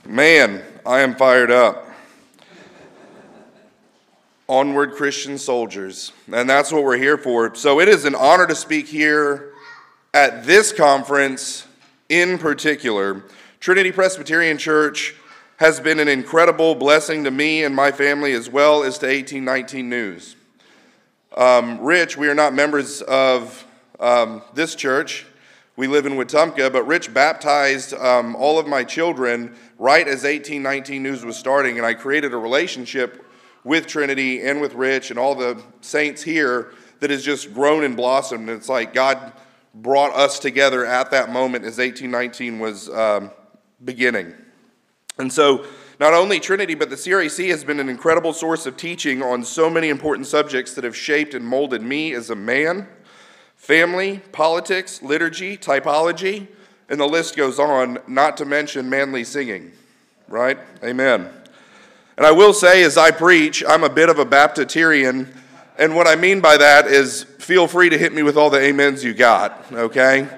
Man, I am fired up. Onward, Christian soldiers. And that's what we're here for. So it is an honor to speak here at this conference in particular. Trinity Presbyterian Church has been an incredible blessing to me and my family as well as to 1819 News. Rich, we are not members of this church. We live in Wetumpka, but Rich baptized all of my children right as 1819 News was starting, and I created a relationship with Trinity and with Rich and all the saints here that has just grown and blossomed. It's like God brought us together at that moment as 1819 was beginning. And so not only Trinity, but the CRAC has been an incredible source of teaching on so many important subjects that have shaped and molded me as a man. Family, politics, liturgy, typology, and the list goes on, not to mention manly singing, right? Amen. And I will say, as I preach, I'm a bit of a Baptitarian, and what I mean by that is feel free to hit me with all the amens you got, okay?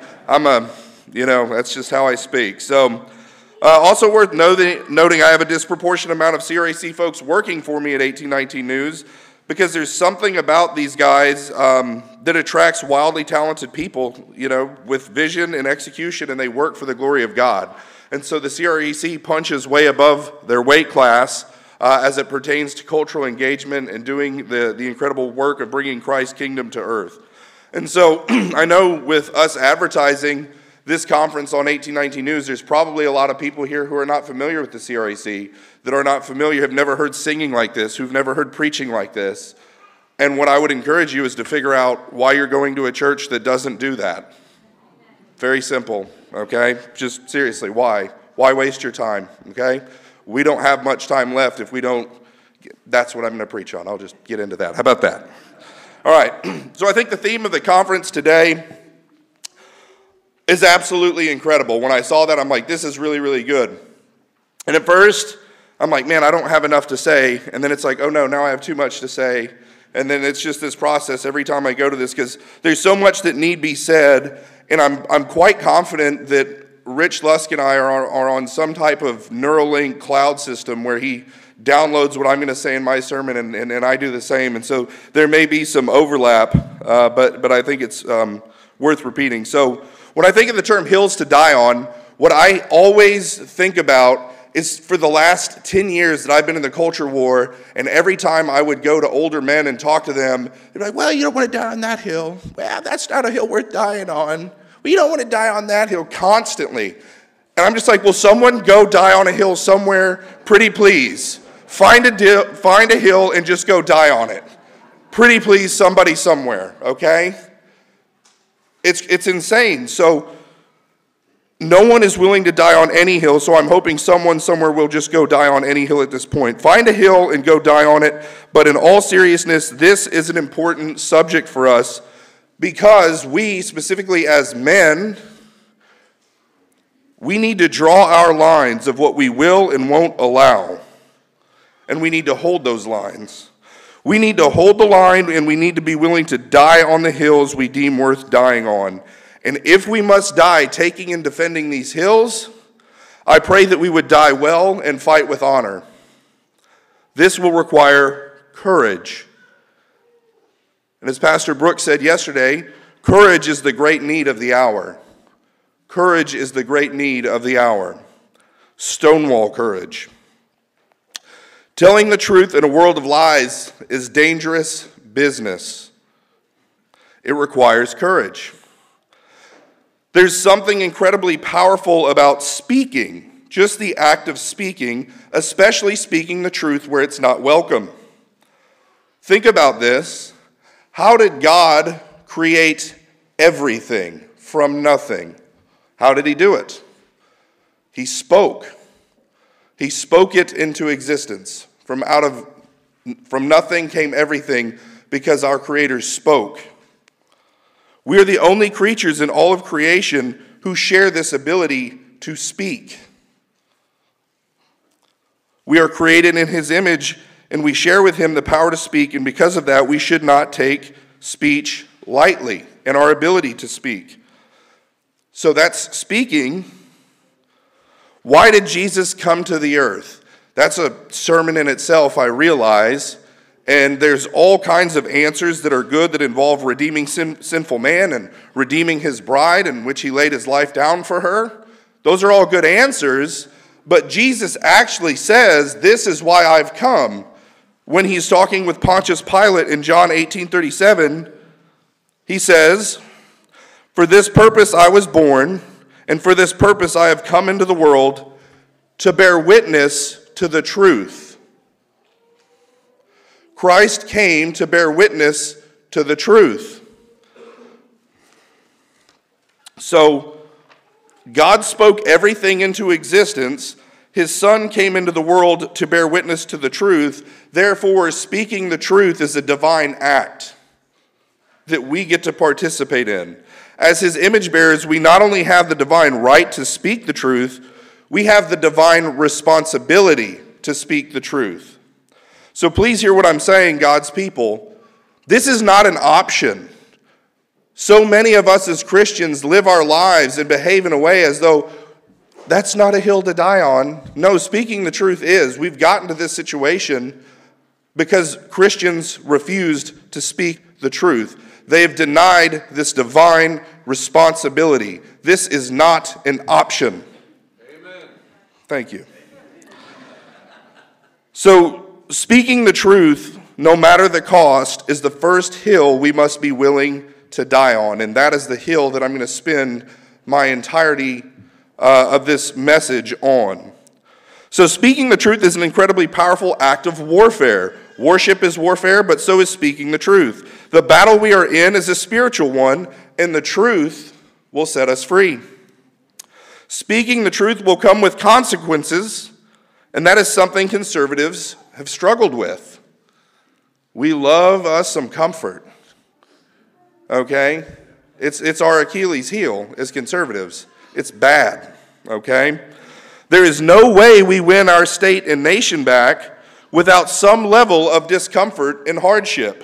That's just how I speak. So, also worth noting, I have a disproportionate amount of CRAC folks working for me at 1819 News, because there's something about these guys that attracts wildly talented people, with vision and execution, and they work for the glory of God. And so the CRAC punches way above their weight class as it pertains to cultural engagement and doing the incredible work of bringing Christ's kingdom to earth. And so I know with us advertising this conference on 1819 News, there's probably a lot of people here who are not familiar with the CRAC, that are not familiar, have never heard singing like this, who've never heard preaching like this. And what I would encourage you is to figure out why you're going to a church that doesn't do that. Very simple, okay? Just seriously, why? Why waste your time, okay? We don't have much time left if we don't. That's what I'm going to preach on. I'll just get into that. How about that? All right. So I think the theme of the conference today is absolutely incredible. When I saw that, I'm like, this is really, really good. And at first, I'm like, man, I don't have enough to say. And then it's like, oh no, now I have too much to say. And then it's just this process every time I go to this, because there's so much that need be said. And I'm quite confident that Rich Lusk and I are on some type of Neuralink cloud system where he downloads what I'm going to say in my sermon, and I do the same. And so there may be some overlap, but I think it's worth repeating. So when I think of the term hills to die on, what I always think about is for the last 10 years that I've been in the culture war, and every time I would go to older men and talk to them, they'd be like, well, you don't want to die on that hill. Well, that's not a hill worth dying on. Well, you don't want to die on that hill constantly. And I'm just like, will someone go die on a hill somewhere? Pretty please. Find a hill and just go die on it. Pretty please, somebody somewhere, okay? It's insane. So no one is willing to die on any hill, so I'm hoping someone somewhere will just go die on any hill at this point. Find a hill and go die on it. But in all seriousness, this is an important subject for us because we, specifically as men, we need to draw our lines of what we will and won't allow. And we need to hold those lines. We need to hold the line, and we need to be willing to die on the hills we deem worth dying on. And if we must die taking and defending these hills, I pray that we would die well and fight with honor. This will require courage. And as Pastor Brooks said yesterday, courage is the great need of the hour. Courage is the great need of the hour. Stonewall courage. Telling the truth in a world of lies is dangerous business. It requires courage. There's something incredibly powerful about speaking, just the act of speaking, especially speaking the truth where it's not welcome. Think about this. How did God create everything from nothing? How did he do it? He spoke. He spoke it into existence. From nothing came everything because our Creator spoke. We are the only creatures in all of creation who share this ability to speak. We are created in his image, and we share with him the power to speak, and because of that, we should not take speech lightly and our ability to speak. So that's speaking. Why did Jesus come to the earth? That's a sermon in itself, I realize. And there's all kinds of answers that are good that involve redeeming sinful man and redeeming his bride, in which he laid his life down for her. Those are all good answers. But Jesus actually says, this is why I've come. When he's talking with Pontius Pilate in John 18:37, he says, for this purpose I was born, and for this purpose I have come into the world, to bear witness to the truth. Christ came to bear witness to the truth. So, God spoke everything into existence. His Son came into the world to bear witness to the truth. Therefore, speaking the truth is a divine act that we get to participate in. As his image bearers, we not only have the divine right to speak the truth, we have the divine responsibility to speak the truth. So please hear what I'm saying, God's people. This is not an option. So many of us as Christians live our lives and behave in a way as though that's not a hill to die on. No, speaking the truth is. We've gotten to this situation because Christians refused to speak the truth. They have denied this divine responsibility. This is not an option. Amen. Thank you. So, speaking the truth, no matter the cost, is the first hill we must be willing to die on. And that is the hill that I'm going to spend my entirety of this message on. So speaking the truth is an incredibly powerful act of warfare. Worship is warfare, but so is speaking the truth. The battle we are in is a spiritual one, and the truth will set us free. Speaking the truth will come with consequences, and that is something conservatives have struggled with. We love us some comfort. Okay? It's our Achilles heel as conservatives. It's bad. Okay? There is no way we win our state and nation back without some level of discomfort and hardship.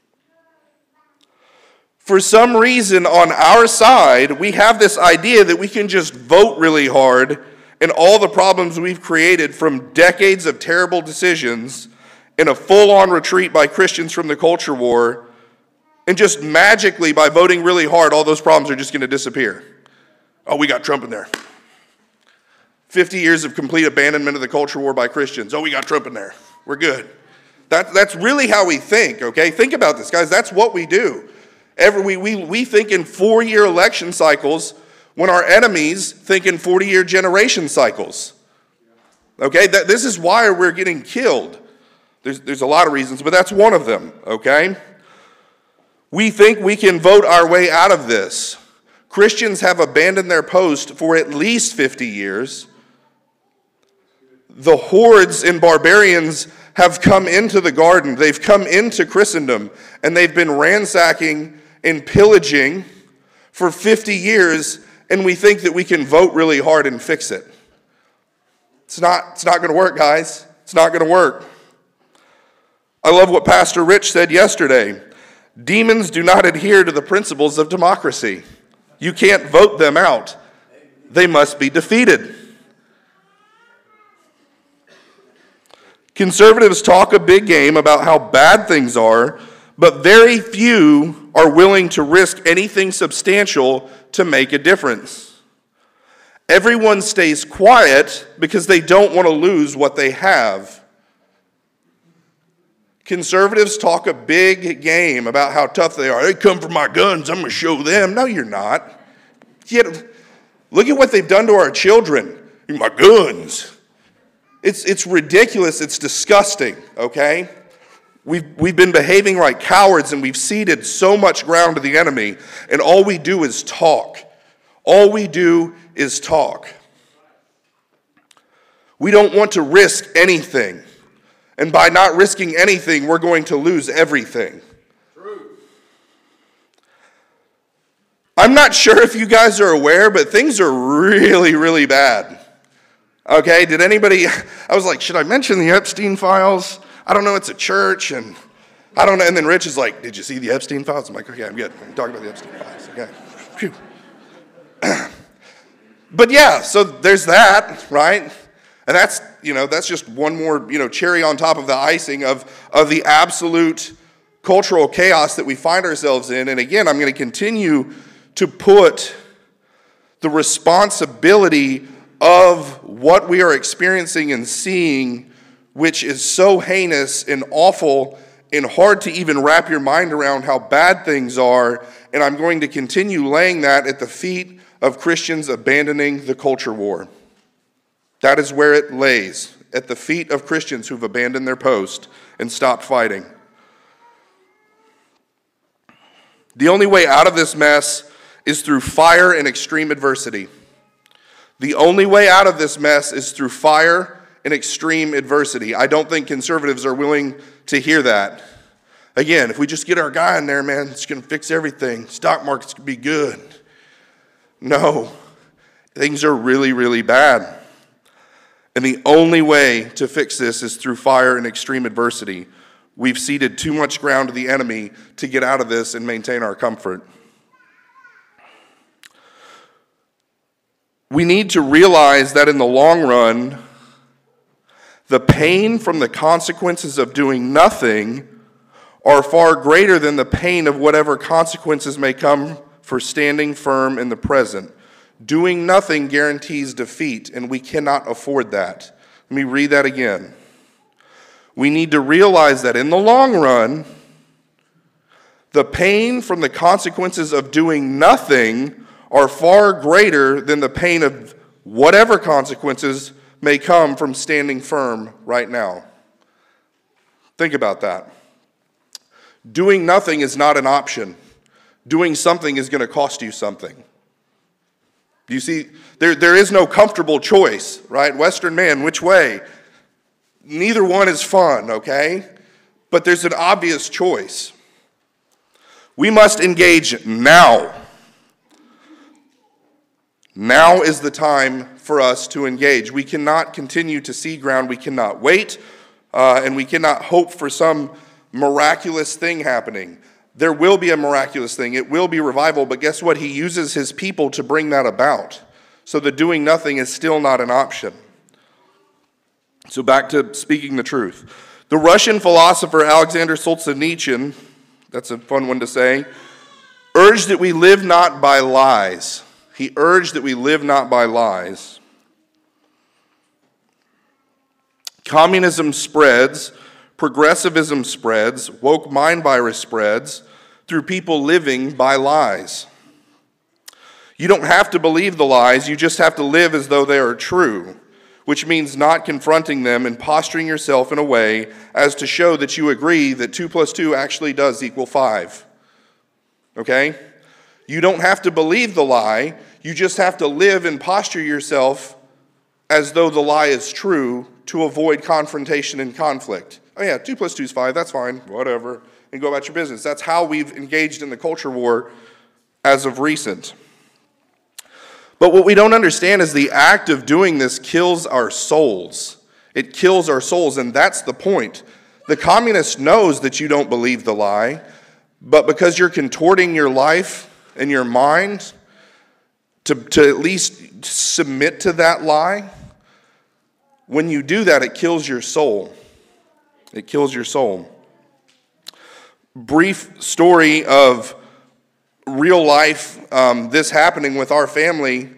For some reason on our side, we have this idea that we can just vote really hard and all the problems we've created from decades of terrible decisions in a full-on retreat by Christians from the culture war, and just magically by voting really hard, all those problems are just going to disappear. Oh, we got Trump in there. 50 years of complete abandonment of the culture war by Christians. Oh, we got Trump in there. We're good. That's really how we think, okay? Think about this, guys. That's what we do. We think in 4-year election cycles when our enemies think in 40-year generation cycles. Okay? This is why we're getting killed. There's a lot of reasons, but that's one of them, okay? We think we can vote our way out of this. Christians have abandoned their post for at least 50 years. The hordes and barbarians have come into the garden. They've come into Christendom, and they've been ransacking and pillaging for 50 years, and we think that we can vote really hard and fix it. It's not going to work, guys. It's not going to work. I love what Pastor Rich said yesterday. Demons do not adhere to the principles of democracy. You can't vote them out. They must be defeated. Conservatives talk a big game about how bad things are, but very few are willing to risk anything substantial to make a difference. Everyone stays quiet because they don't want to lose what they have. Conservatives talk a big game about how tough they are. They come for my guns, I'm going to show them. No, you're not. Look at what they've done to our children. My guns. It's ridiculous. It's disgusting, okay? We've been behaving like cowards, and we've ceded so much ground to the enemy, and all we do is talk. All we do is talk. We don't want to risk anything. And by not risking anything, we're going to lose everything. True. I'm not sure if you guys are aware, but things are really, really bad. Okay, did anybody, I was like, should I mention the Epstein files? I don't know, it's a church, and I don't know. And then Rich is like, did you see the Epstein files? I'm like, okay, I'm good. I'm talking about the Epstein files. Okay. Phew. But yeah, so there's that, right? And that's just one more, cherry on top of the icing of the absolute cultural chaos that we find ourselves in. And again, I'm going to continue to put the responsibility of what we are experiencing and seeing, which is so heinous and awful and hard to even wrap your mind around how bad things are. And I'm going to continue laying that at the feet of Christians abandoning the culture war. That is where it lays, at the feet of Christians who've abandoned their post and stopped fighting. The only way out of this mess is through fire and extreme adversity. The only way out of this mess is through fire and extreme adversity. I don't think conservatives are willing to hear that. Again, if we just get our guy in there, man, it's going to fix everything. Stock market's going to be good. No, things are really, really bad. And the only way to fix this is through fire and extreme adversity. We've ceded too much ground to the enemy to get out of this and maintain our comfort. We need to realize that in the long run, the pain from the consequences of doing nothing are far greater than the pain of whatever consequences may come for standing firm in the present. Doing nothing guarantees defeat, and we cannot afford that. Let me read that again. We need to realize that in the long run, the pain from the consequences of doing nothing are far greater than the pain of whatever consequences may come from standing firm right now. Think about that. Doing nothing is not an option. Doing something is going to cost you something. You see, there is no comfortable choice, right? Western man, which way? Neither one is fun, okay? But there's an obvious choice. We must engage now. Now is the time for us to engage. We cannot continue to cede ground. We cannot wait, and we cannot hope for some miraculous thing happening. There will be a miraculous thing. It will be revival, but guess what? He uses his people to bring that about. So the doing nothing is still not an option. So back to speaking the truth. The Russian philosopher Alexander Solzhenitsyn, that's a fun one to say, urged that we live not by lies. He urged that we live not by lies. Communism spreads, progressivism spreads, woke mind virus spreads through people living by lies. You don't have to believe the lies, you just have to live as though they are true, which means not confronting them and posturing yourself in a way as to show that you agree that 2 + 2 actually does equal 5. Okay? You don't have to believe the lie, you just have to live and posture yourself as though the lie is true to avoid confrontation and conflict. Oh yeah, 2 + 2 is 5, that's fine, whatever, and go about your business. That's how we've engaged in the culture war as of recent. But what we don't understand is the act of doing this kills our souls. It kills our souls, and that's the point. The communist knows that you don't believe the lie, but because you're contorting your life and your mind to at least submit to that lie, when you do that, it kills your soul. It kills your soul. Brief story of real life, this happening with our family.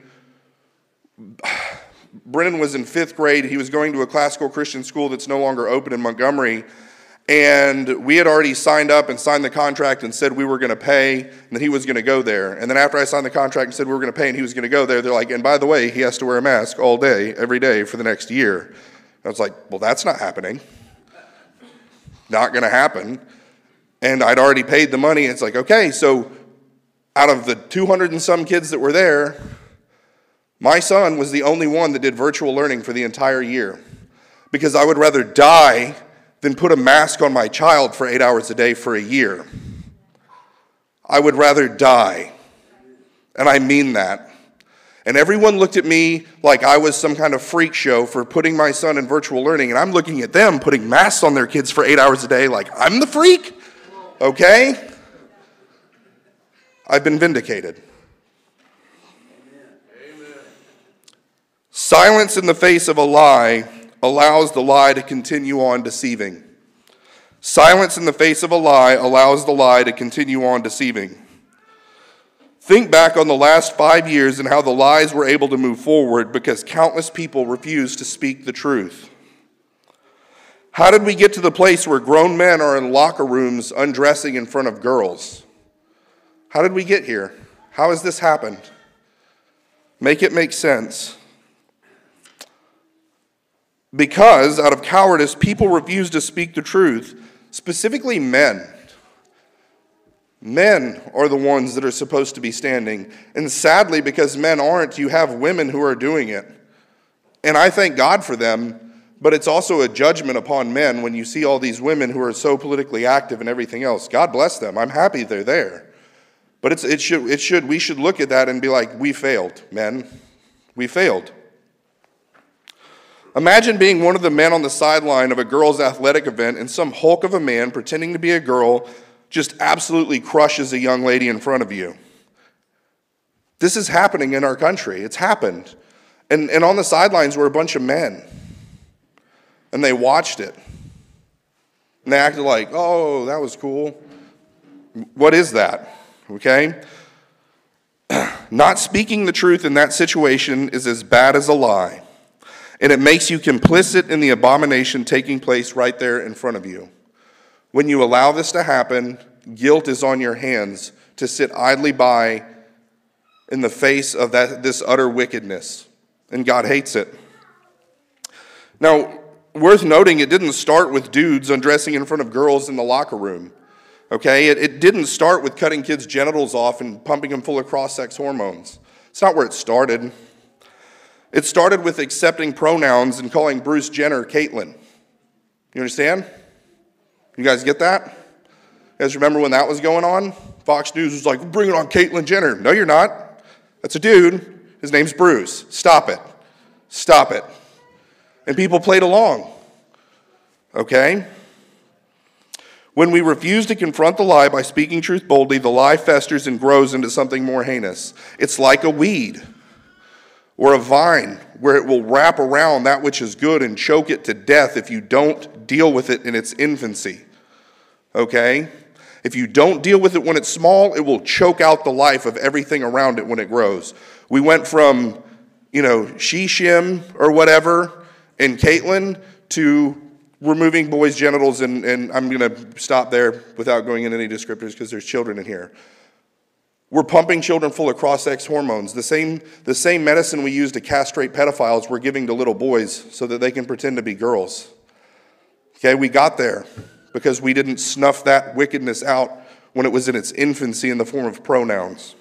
Brennan was in 5th grade. He was going to a classical Christian school that's no longer open in Montgomery. And we had already signed up and signed the contract and said we were going to pay and that he was going to go there. And then after I signed the contract and said we were going to pay and he was going to go there, they're like, and by the way, he has to wear a mask all day, every day for the next year. And I was like, well, that's not happening. Not going to happen. And I'd already paid the money. It's like, okay, so out of the 200 and some kids that were there, my son was the only one that did virtual learning for the entire year. Because I would rather die than put a mask on my child for 8 hours a day for a year. I would rather die. And I mean that. And everyone looked at me like I was some kind of freak show for putting my son in virtual learning. And I'm looking at them putting masks on their kids for 8 hours a day like I'm the freak? Okay? I've been vindicated. Silence in the face of a lie allows the lie to continue on deceiving. Silence in the face of a lie allows the lie to continue on deceiving. Think back on the last 5 years and how the lies were able to move forward because countless people refused to speak the truth. How did we get to the place where grown men are in locker rooms undressing in front of girls? How did we get here? How has this happened? Make it make sense. Because out of cowardice, people refuse to speak the truth, specifically men. Men are the ones that are supposed to be standing. And sadly, because men aren't, you have women who are doing it. And I thank God for them, but it's also a judgment upon men when you see all these women who are so politically active and everything else. God bless them. I'm happy they're there. But we should look at that and be like, we failed, men. We failed. Imagine being one of the men on the sideline of a girls' athletic event and some hulk of a man pretending to be a girl just absolutely crushes a young lady in front of you. This is happening in our country. It's happened. And on the sidelines were a bunch of men. And they watched it. And they acted like, oh, that was cool. What is that? Okay? Not speaking the truth in that situation is as bad as a lie. And it makes you complicit in the abomination taking place right there in front of you. When you allow this to happen, guilt is on your hands to sit idly by in the face of this utter wickedness. And God hates it. Now, worth noting, it didn't start with dudes undressing in front of girls in the locker room. Okay? It didn't start with cutting kids' genitals off and pumping them full of cross-sex hormones. It's not where it started. It started with accepting pronouns and calling Bruce Jenner Caitlyn. You understand? You guys get that? You guys remember when that was going on? Fox News was like, bring it on Caitlyn Jenner. No, you're not. That's a dude. His name's Bruce. Stop it. Stop it. And people played along. Okay? When we refuse to confront the lie by speaking truth boldly, the lie festers and grows into something more heinous. It's like a weed or a vine where it will wrap around that which is good and choke it to death if you don't deal with it in its infancy. Okay? If you don't deal with it when it's small, it will choke out the life of everything around it when it grows. We went from, she-shim or whatever and Caitlyn to removing boys' genitals, and I'm going to stop there without going into any descriptors because there's children in here. We're pumping children full of cross-sex hormones. The same medicine we use to castrate pedophiles we're giving to little boys so that they can pretend to be girls. Okay, we got there because we didn't snuff that wickedness out when it was in its infancy in the form of pronouns.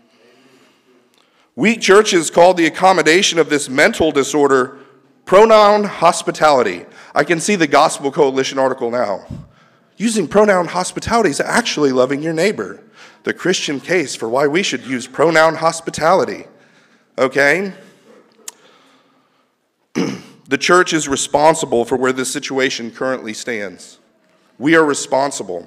Weak churches called the accommodation of this mental disorder pronoun hospitality. I can see the Gospel Coalition article now. Using pronoun hospitality is actually loving your neighbor. The Christian case for why we should use pronoun hospitality. Okay? The church is responsible for where this situation currently stands. We are responsible.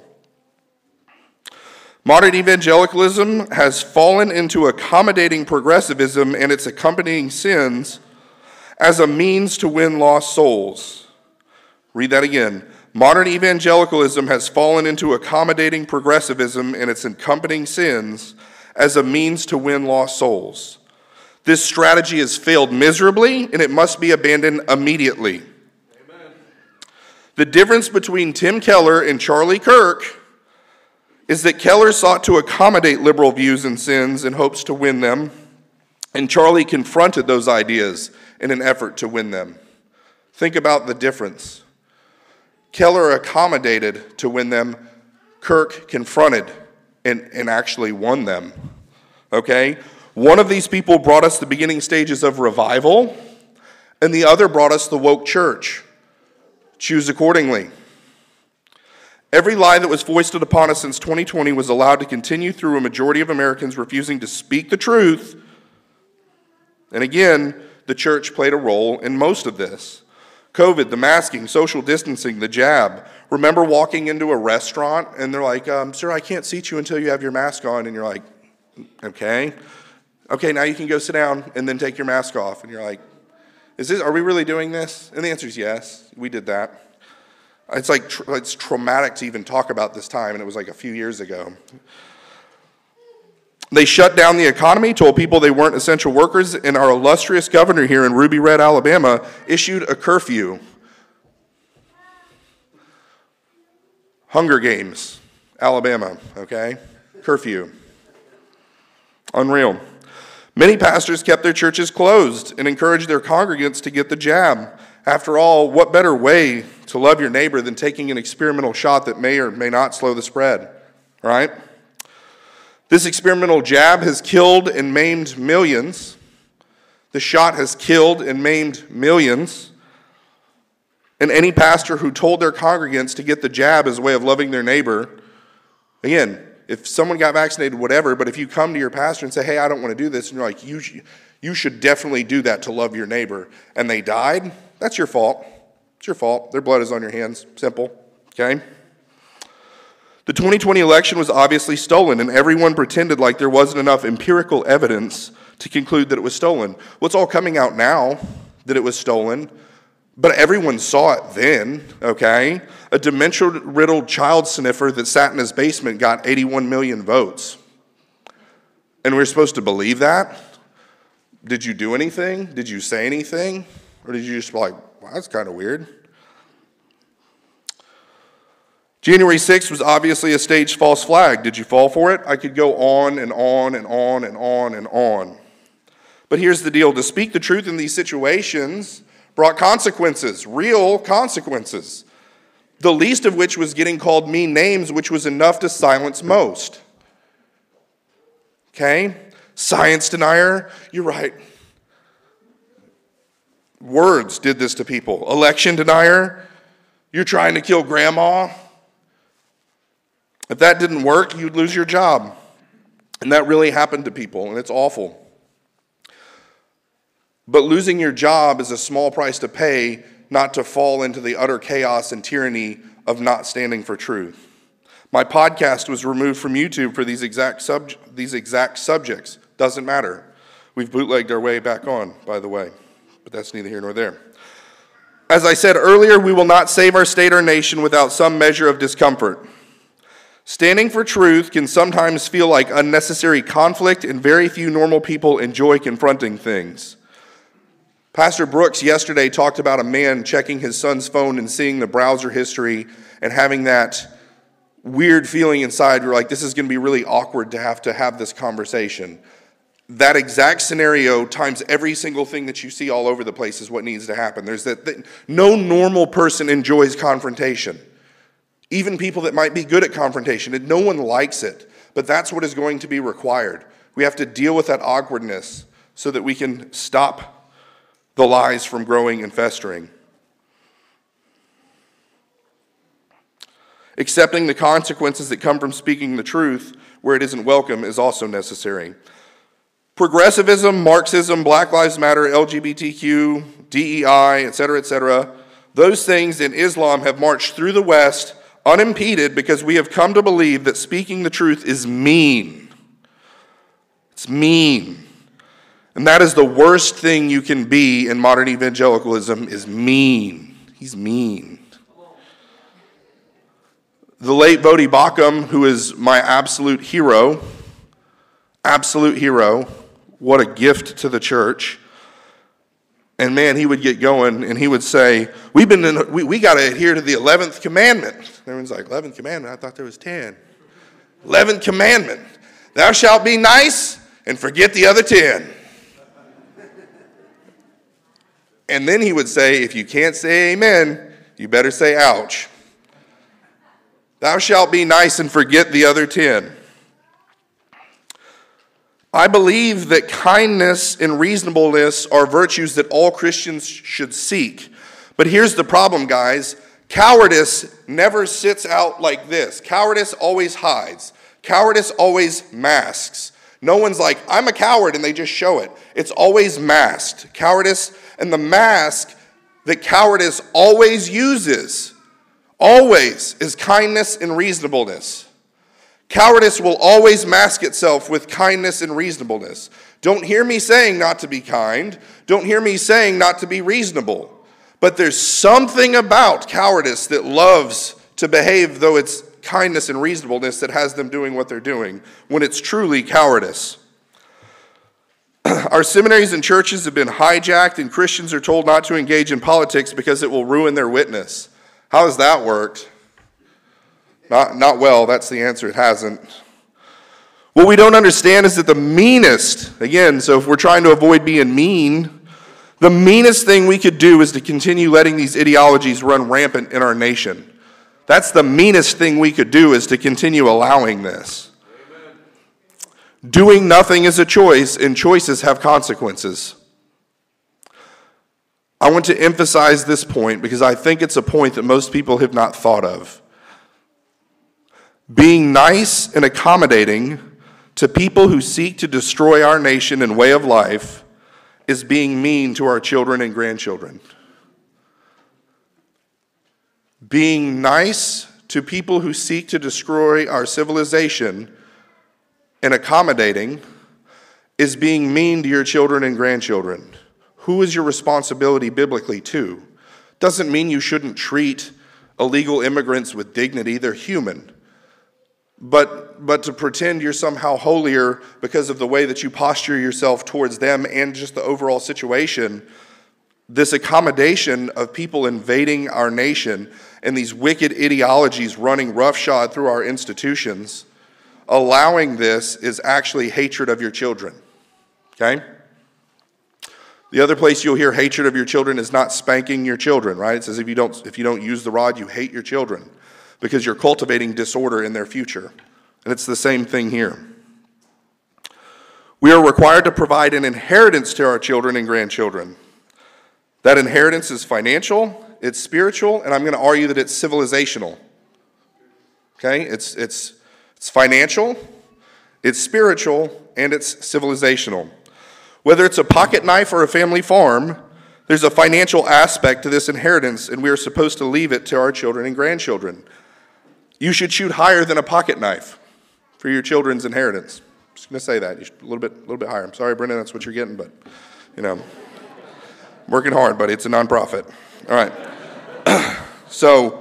Modern evangelicalism has fallen into accommodating progressivism and its accompanying sins as a means to win lost souls. Read that again. Modern evangelicalism has fallen into accommodating progressivism and its accompanying sins as a means to win lost souls. This strategy has failed miserably, and it must be abandoned immediately. Amen. The difference between Tim Keller and Charlie Kirk is that Keller sought to accommodate liberal views and sins in hopes to win them, and Charlie confronted those ideas in an effort to win them. Think about the difference. Keller accommodated to win them. Kirk confronted and actually won them. Okay? One of these people brought us the beginning stages of revival, and the other brought us the woke church. Choose accordingly. Every lie that was foisted upon us since 2020 was allowed to continue through a majority of Americans refusing to speak the truth. And again, the church played a role in most of this. COVID, the masking, social distancing, the jab. Remember walking into a restaurant and they're like, sir, I can't seat you until you have your mask on. And you're like, okay, now you can go sit down and then take your mask off. And you're like, Are we really doing this? And the answer is yes, we did that. It's like, it's traumatic to even talk about this time, and it was like a few years ago. They shut down the economy, told people they weren't essential workers, and our illustrious governor here in Ruby Red, Alabama, issued a curfew. Hunger Games, Alabama, okay? Curfew. Unreal. Many pastors kept their churches closed and encouraged their congregants to get the jab. After all, what better way to love your neighbor than taking an experimental shot that may or may not slow the spread, right? This experimental jab has killed and maimed millions. The shot has killed and maimed millions. And any pastor who told their congregants to get the jab as a way of loving their neighbor, again, if someone got vaccinated, whatever, but if you come to your pastor and say, hey, I don't want to do this, and you're like, you should definitely do that to love your neighbor, and they died, that's your fault. It's your fault. Their blood is on your hands. Simple. Okay? The 2020 election was obviously stolen, and everyone pretended like there wasn't enough empirical evidence to conclude that it was stolen. Well, it's all coming out now that it was stolen, but everyone saw it then, okay? A dementia-riddled child sniffer that sat in his basement got 81 million votes. And we're supposed to believe that? Did you do anything? Did you say anything? Or did you just be like, wow, that's kind of weird? January 6th was obviously a staged false flag. Did you fall for it? I could go on and on and on and on and on. But here's the deal. To speak the truth in these situations brought consequences, real consequences. The least of which was getting called mean names, which was enough to silence most. Okay? Science denier, you're right. Words did this to people. Election denier, you're trying to kill grandma. If that didn't work, you'd lose your job. And that really happened to people, and it's awful. But losing your job is a small price to pay not to fall into the utter chaos and tyranny of not standing for truth. My podcast was removed from YouTube for these exact subjects. Doesn't matter. We've bootlegged our way back on, by the way. But that's neither here nor there. As I said earlier, we will not save our state or nation without some measure of discomfort. Standing for truth can sometimes feel like unnecessary conflict, and very few normal people enjoy confronting things. Pastor Brooks yesterday talked about a man checking his son's phone and seeing the browser history and having that weird feeling inside. You're like, this is going to be really awkward to have this conversation. That exact scenario times every single thing that you see all over the place is what needs to happen. There's that no normal person enjoys confrontation. Even people that might be good at confrontation, and no one likes it, but that's what is going to be required. We have to deal with that awkwardness so that we can stop the lies from growing and festering. Accepting the consequences that come from speaking the truth where it isn't welcome is also necessary. Progressivism, Marxism, Black Lives Matter, LGBTQ, DEI, etc., those things in Islam have marched through the West unimpeded because we have come to believe that speaking the truth is mean. It's mean. And that is the worst thing you can be in modern evangelicalism, is mean. He's mean. The late Voddie Baucham, who is my absolute hero, what a gift to the church. And man, he would get going and he would say, we got to adhere to the 11th commandment. Everyone's like, 11th commandment? I thought there was 10. 11th commandment. Thou shalt be nice and forget the other 10. And then he would say, if you can't say amen, you better say ouch. Thou shalt be nice and forget the other 10. I believe that kindness and reasonableness are virtues that all Christians should seek. But here's the problem, guys. Cowardice never sits out like this. Cowardice always hides. Cowardice always masks. No one's like, I'm a coward, and they just show it. It's always masked. Cowardice, and the mask that cowardice always uses, always, is kindness and reasonableness. Cowardice will always mask itself with kindness and reasonableness. Don't hear me saying not to be kind. Don't hear me saying not to be reasonable. But there's something about cowardice that loves to behave, though it's kindness and reasonableness, that has them doing what they're doing, when it's truly cowardice. Our seminaries and churches have been hijacked, and Christians are told not to engage in politics because it will ruin their witness. How has that worked? Not well, that's the answer, it hasn't. What we don't understand is that the meanest, again, so if we're trying to avoid being mean, the meanest thing we could do is to continue letting these ideologies run rampant in our nation. That's the meanest thing we could do, is to continue allowing this. Amen. Doing nothing is a choice, and choices have consequences. I want to emphasize this point because I think it's a point that most people have not thought of. Being nice and accommodating to people who seek to destroy our nation and way of life is being mean to our children and grandchildren. Being nice to people who seek to destroy our civilization and accommodating is being mean to your children and grandchildren. Who is your responsibility biblically to? Doesn't mean you shouldn't treat illegal immigrants with dignity. They're human. But to pretend you're somehow holier because of the way that you posture yourself towards them and just the overall situation, this accommodation of people invading our nation and these wicked ideologies running roughshod through our institutions, allowing this is actually hatred of your children. Okay? The other place you'll hear hatred of your children is not spanking your children, right? It says if you don't use the rod, you hate your children, because you're cultivating disorder in their future. And it's the same thing here. We are required to provide an inheritance to our children and grandchildren. That inheritance is financial, it's spiritual, and I'm going to argue that it's civilizational. Okay? It's financial, it's spiritual, and it's civilizational. Whether it's a pocket knife or a family farm, there's a financial aspect to this inheritance, and we are supposed to leave it to our children and grandchildren. You should shoot higher than a pocket knife for your children's inheritance. I'm just going to say that. You should, a little bit higher. I'm sorry, Brendan, that's what you're getting, but, I'm working hard, buddy. It's a nonprofit. All right. So,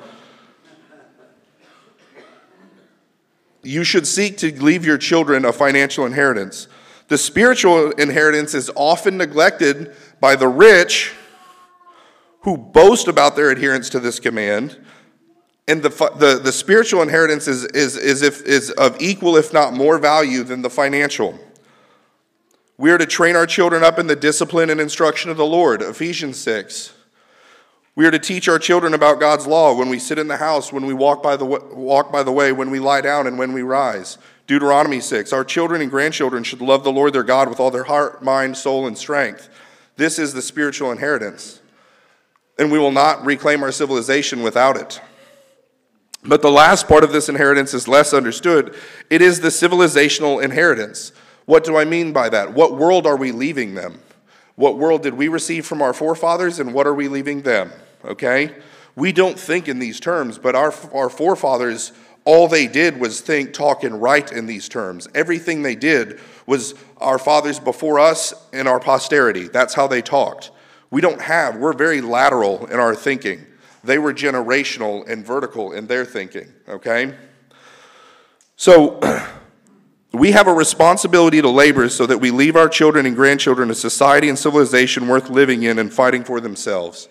you should seek to leave your children a financial inheritance. The spiritual inheritance is often neglected by the rich who boast about their adherence to this command. And the spiritual inheritance is of equal, if not more, value than the financial. We are to train our children up in the discipline and instruction of the Lord, Ephesians 6. We are to teach our children about God's law when we sit in the house, when we walk by the way, when we lie down, and when we rise. Deuteronomy 6. Our children and grandchildren should love the Lord their God with all their heart, mind, soul, and strength. This is the spiritual inheritance. And we will not reclaim our civilization without it. But the last part of this inheritance is less understood. It is the civilizational inheritance. What do I mean by that? What world are we leaving them? What world did we receive from our forefathers, and what are we leaving them? Okay? We don't think in these terms, but our forefathers, all they did was think, talk, and write in these terms. Everything they did was our fathers before us and our posterity. That's how they talked. We're very lateral in our thinking. They were generational and vertical in their thinking, okay? So, we have a responsibility to labor so that we leave our children and grandchildren a society and civilization worth living in and fighting for themselves.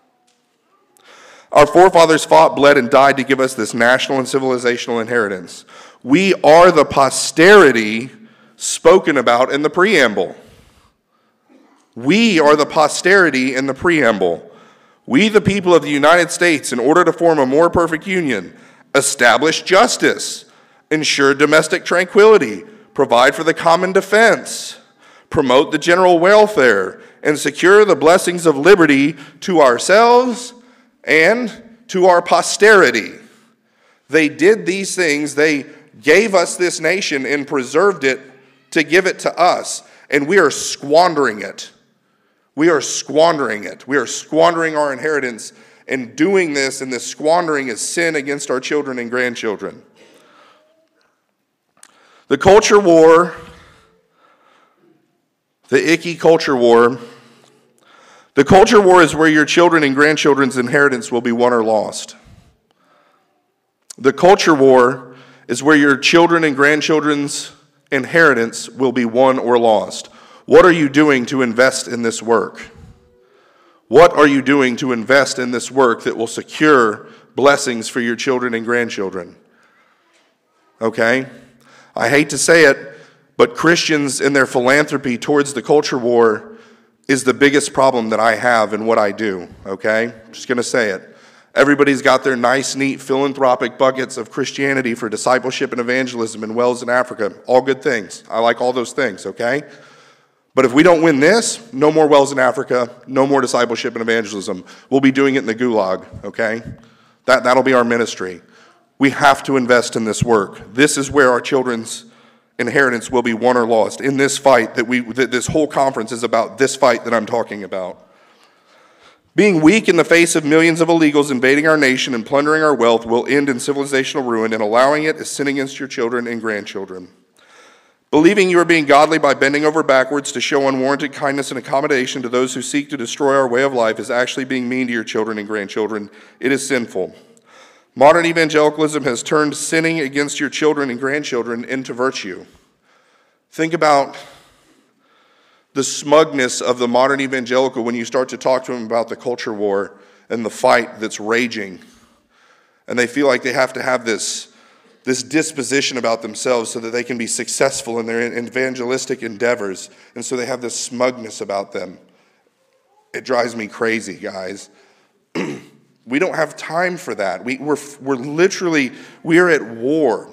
Our forefathers fought, bled, and died to give us this national and civilizational inheritance. We are the posterity spoken about in the preamble. We are the posterity in the preamble. We, the people of the United States, in order to form a more perfect union, establish justice, ensure domestic tranquility, provide for the common defense, promote the general welfare, and secure the blessings of liberty to ourselves and to our posterity. They did these things. They gave us this nation and preserved it to give it to us, and we are squandering it. We are squandering it. We are squandering our inheritance, and doing this, and this squandering is sin against our children and grandchildren. The culture war, the icky culture war. The culture war is where your children and grandchildren's inheritance will be won or lost. The culture war is where your children and grandchildren's inheritance will be won or lost. What are you doing to invest in this work? What are you doing to invest in this work that will secure blessings for your children and grandchildren? Okay? I hate to say it, but Christians in their philanthropy towards the culture war is the biggest problem that I have in what I do. Okay? I'm just going to say it. Everybody's got their nice, neat, philanthropic buckets of Christianity for discipleship and evangelism in wells in Africa. All good things. I like all those things, okay? But if we don't win this, no more wells in Africa, no more discipleship and evangelism. We'll be doing it in the gulag, okay? That'll be our ministry. We have to invest in this work. This is where our children's inheritance will be won or lost. In this fight that this whole conference is about, this fight that I'm talking about. Being weak in the face of millions of illegals invading our nation and plundering our wealth will end in civilizational ruin, and allowing it is sin against your children and grandchildren. Believing you are being godly by bending over backwards to show unwarranted kindness and accommodation to those who seek to destroy our way of life is actually being mean to your children and grandchildren. It is sinful. Modern evangelicalism has turned sinning against your children and grandchildren into virtue. Think about the smugness of the modern evangelical when you start to talk to them about the culture war and the fight that's raging. And they feel like they have to have this disposition about themselves so that they can be successful in their evangelistic endeavors. And so they have this smugness about them. It drives me crazy, guys. We don't have time for that. We are at war.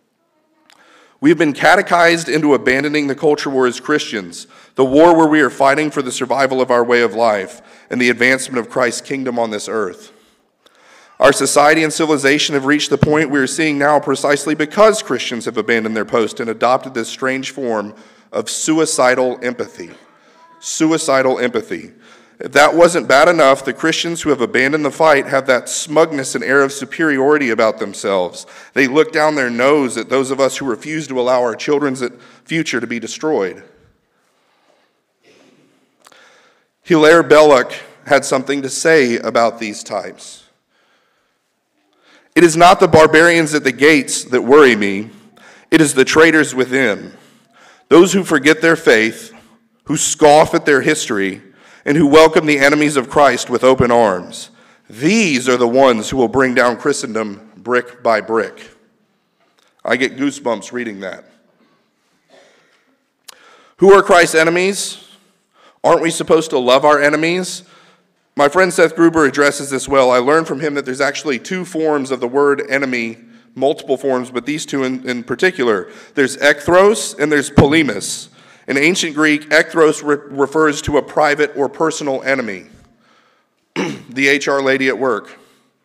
We have been catechized into abandoning the culture war as Christians, the war where we are fighting for the survival of our way of life and the advancement of Christ's kingdom on this earth. Our society and civilization have reached the point we are seeing now precisely because Christians have abandoned their post and adopted this strange form of suicidal empathy. Suicidal empathy. If that wasn't bad enough, the Christians who have abandoned the fight have that smugness and air of superiority about themselves. They look down their nose at those of us who refuse to allow our children's future to be destroyed. Hilaire Belloc had something to say about these types. It is not the barbarians at the gates that worry me. It is the traitors within. Those who forget their faith, who scoff at their history, and who welcome the enemies of Christ with open arms. These are the ones who will bring down Christendom brick by brick. I get goosebumps reading that. Who are Christ's enemies? Aren't we supposed to love our enemies? My friend Seth Gruber addresses this well. I learned from him that there's actually two forms of the word enemy, multiple forms, but these two in particular. There's ekthros and there's polemis. In ancient Greek, ekthros refers to a private or personal enemy. The HR lady at work.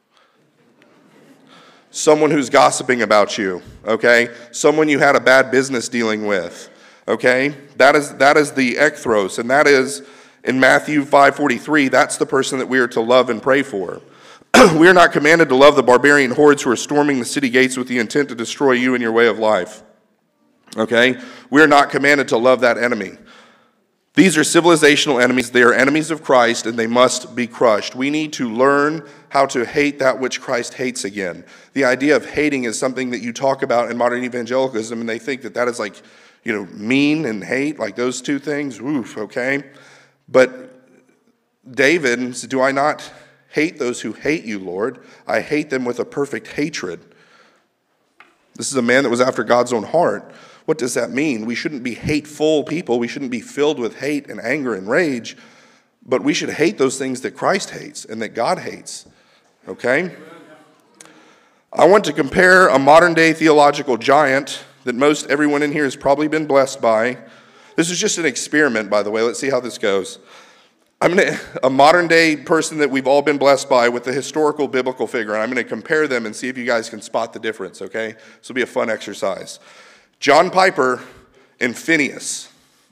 Someone who's gossiping about you, okay? Someone you had a bad business dealing with, okay? That is the ekthros, and that is, in Matthew 5:43, that's the person that we are to love and pray for. We are not commanded to love the barbarian hordes who are storming the city gates with the intent to destroy you and your way of life. Okay? We are not commanded to love that enemy. These are civilizational enemies. They are enemies of Christ, and they must be crushed. We need to learn how to hate that which Christ hates again. The idea of hating is something that you talk about in modern evangelicalism, and they think that that is like, mean and hate, like those two things. Oof, okay? But David said, do I not hate those who hate you, Lord? I hate them with a perfect hatred. This is a man that was after God's own heart. What does that mean? We shouldn't be hateful people. We shouldn't be filled with hate and anger and rage. But we should hate those things that Christ hates and that God hates. Okay? I want to compare a modern-day theological giant that most everyone in here has probably been blessed by. This is just an experiment, by the way. Let's see how this goes. A modern-day person that we've all been blessed by with a historical biblical figure, and I'm going to compare them and see if you guys can spot the difference, okay? This will be a fun exercise. John Piper and Phineas.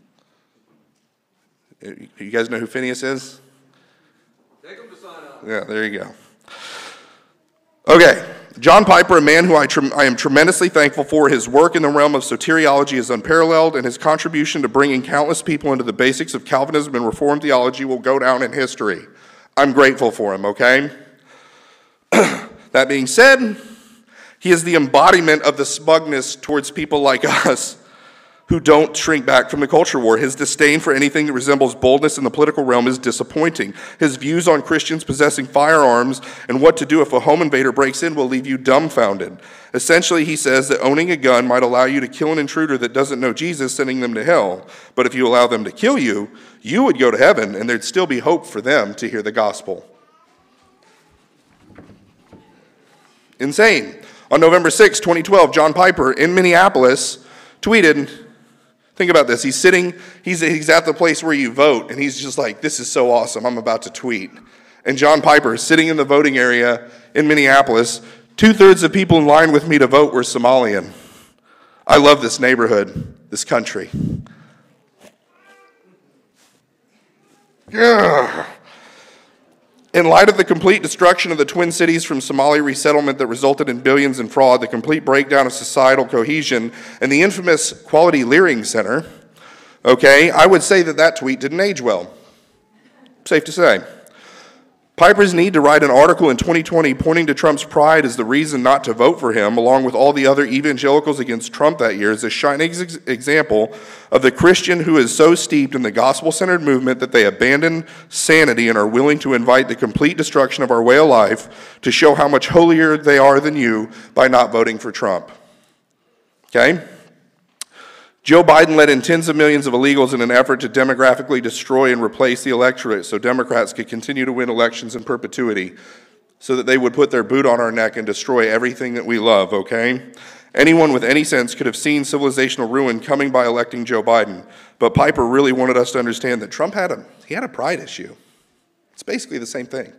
You guys know who Phineas is? Take him to sign up. Yeah, there you go. Okay, John Piper, a man who I am tremendously thankful for. His work in the realm of soteriology is unparalleled, and his contribution to bringing countless people into the basics of Calvinism and Reformed theology will go down in history. I'm grateful for him, okay? That being said, he is the embodiment of the smugness towards people like us who don't shrink back from the culture war. His disdain for anything that resembles boldness in the political realm is disappointing. His views on Christians possessing firearms and what to do if a home invader breaks in will leave you dumbfounded. Essentially, he says that owning a gun might allow you to kill an intruder that doesn't know Jesus, sending them to hell. But if you allow them to kill you, you would go to heaven, and there'd still be hope for them to hear the gospel. Insane. On November 6, 2012, John Piper in Minneapolis tweeted, think about this. He's at the place where you vote, and he's just like, this is so awesome, I'm about to tweet. And John Piper is sitting in the voting area in Minneapolis. 2/3 of people in line with me to vote were Somalian. I love this neighborhood, this country. Yeah. In light of the complete destruction of the Twin Cities from Somali resettlement that resulted in billions in fraud, the complete breakdown of societal cohesion, and the infamous Quality Leering Center, okay, I would say that tweet didn't age well. Safe to say. Piper's need to write an article in 2020 pointing to Trump's pride as the reason not to vote for him, along with all the other evangelicals against Trump that year, is a shining example of the Christian who is so steeped in the gospel-centered movement that they abandon sanity and are willing to invite the complete destruction of our way of life to show how much holier they are than you by not voting for Trump. Okay? Joe Biden let in tens of millions of illegals in an effort to demographically destroy and replace the electorate so Democrats could continue to win elections in perpetuity, so that they would put their boot on our neck and destroy everything that we love, okay? Anyone with any sense could have seen civilizational ruin coming by electing Joe Biden, but Piper really wanted us to understand that Trump had a pride issue. It's basically the same thing.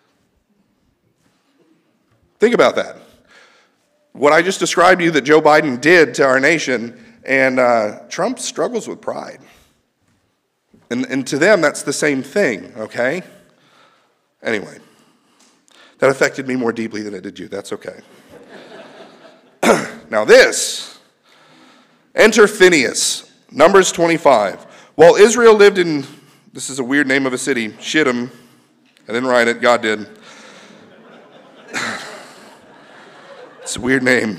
Think about that. What I just described to you that Joe Biden did to our nation, and Trump struggles with pride. And to them, that's the same thing, okay? Anyway, that affected me more deeply than it did you. That's okay. Now enter Phinehas, Numbers 25. While Israel lived in, this is a weird name of a city, Shittim. I didn't write it, God did. It's a weird name.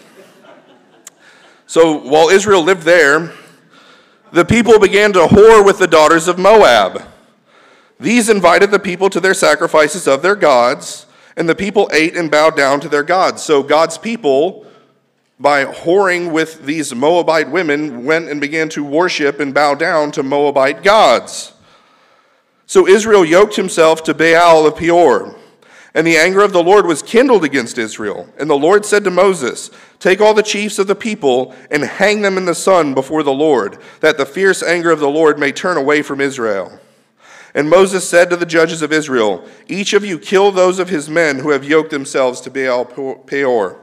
So while Israel lived there, the people began to whore with the daughters of Moab. These invited the people to their sacrifices of their gods, and the people ate and bowed down to their gods. So God's people, by whoring with these Moabite women, went and began to worship and bow down to Moabite gods. So Israel yoked himself to Baal of Peor. And the anger of the Lord was kindled against Israel. And the Lord said to Moses, take all the chiefs of the people and hang them in the sun before the Lord, that the fierce anger of the Lord may turn away from Israel. And Moses said to the judges of Israel, each of you kill those of his men who have yoked themselves to Baal Peor.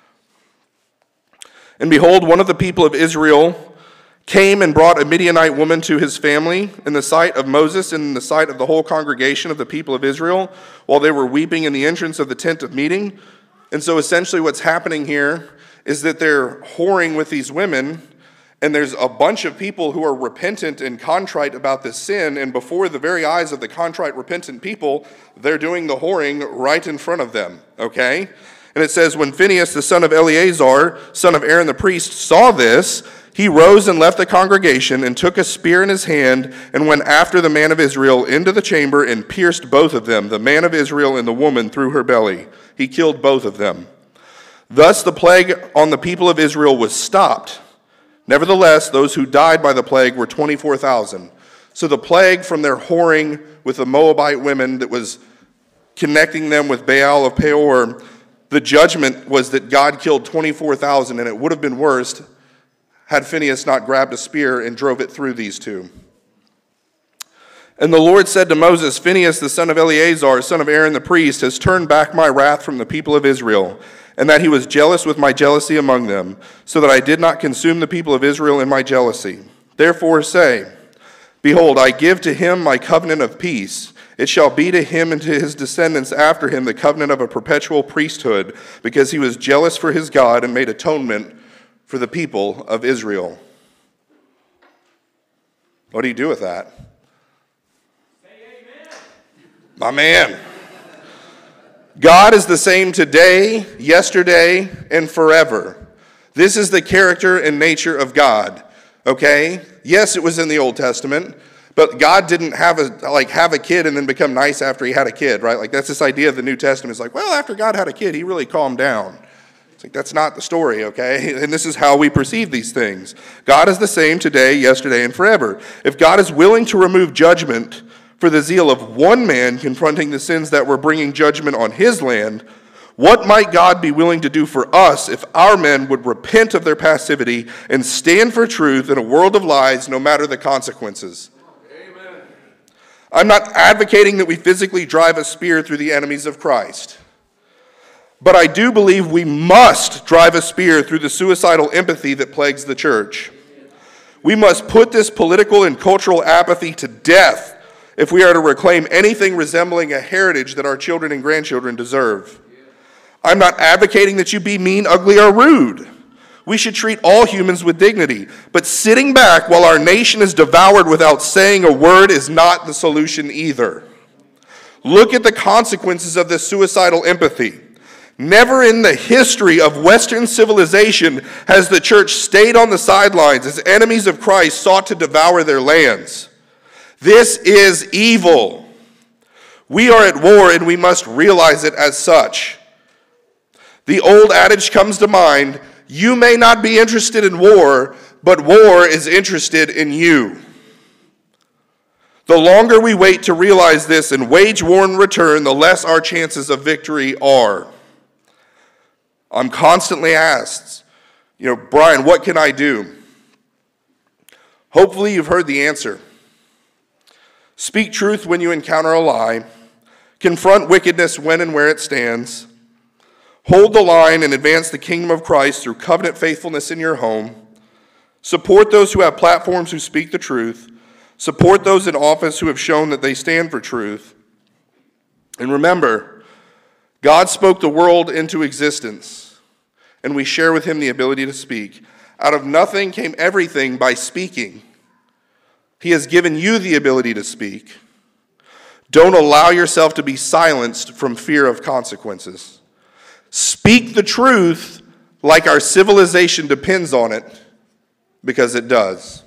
And behold, one of the people of Israel came and brought a Midianite woman to his family in the sight of Moses and in the sight of the whole congregation of the people of Israel while they were weeping in the entrance of the tent of meeting. And so essentially what's happening here is that they're whoring with these women, and there's a bunch of people who are repentant and contrite about this sin, and before the very eyes of the contrite, repentant people, they're doing the whoring right in front of them, okay? And it says, when Phinehas, the son of Eleazar, son of Aaron the priest, saw this, he rose and left the congregation and took a spear in his hand and went after the man of Israel into the chamber and pierced both of them, the man of Israel and the woman, through her belly. He killed both of them. Thus the plague on the people of Israel was stopped. Nevertheless, those who died by the plague were 24,000. So the plague from their whoring with the Moabite women that was connecting them with Baal of Peor, the judgment was that God killed 24,000, and it would have been worse had Phinehas not grabbed a spear and drove it through these two. And the Lord said to Moses, Phinehas, the son of Eleazar, son of Aaron the priest, has turned back my wrath from the people of Israel, and that he was jealous with my jealousy among them, so that I did not consume the people of Israel in my jealousy. Therefore say, behold, I give to him my covenant of peace, It shall be to him and to his descendants after him the covenant of a perpetual priesthood, because he was jealous for his God and made atonement for the people of Israel. What do you do with that? My man. God is the same today, yesterday, and forever. This is the character and nature of God. Okay? Yes, it was in the Old Testament, but God didn't have a kid and then become nice after he had a kid, right? Like that's this idea of the New Testament. It's like, well, after God had a kid, he really calmed down. It's like that's not the story, okay? And this is how we perceive these things. God is the same today, yesterday, and forever. If God is willing to remove judgment for the zeal of one man confronting the sins that were bringing judgment on his land, what might God be willing to do for us if our men would repent of their passivity and stand for truth in a world of lies, no matter the consequences? Amen. I'm not advocating that we physically drive a spear through the enemies of Christ, but I do believe we must drive a spear through the suicidal empathy that plagues the church. We must put this political and cultural apathy to death if we are to reclaim anything resembling a heritage that our children and grandchildren deserve. I'm not advocating that you be mean, ugly, or rude. We should treat all humans with dignity. But sitting back while our nation is devoured without saying a word is not the solution either. Look at the consequences of this suicidal empathy. Never in the history of Western civilization has the church stayed on the sidelines as enemies of Christ sought to devour their lands. This is evil. We are at war and we must realize it as such. The old adage comes to mind, you may not be interested in war, but war is interested in you. The longer we wait to realize this and wage war in return, the less our chances of victory are. I'm constantly asked, Brian, what can I do? Hopefully you've heard the answer. Speak truth when you encounter a lie. Confront wickedness when and where it stands. Hold the line and advance the kingdom of Christ through covenant faithfulness in your home. Support those who have platforms who speak the truth. Support those in office who have shown that they stand for truth. And remember, God spoke the world into existence, and we share with him the ability to speak. Out of nothing came everything by speaking. He has given you the ability to speak. Don't allow yourself to be silenced from fear of consequences. Speak the truth like our civilization depends on it, because it does.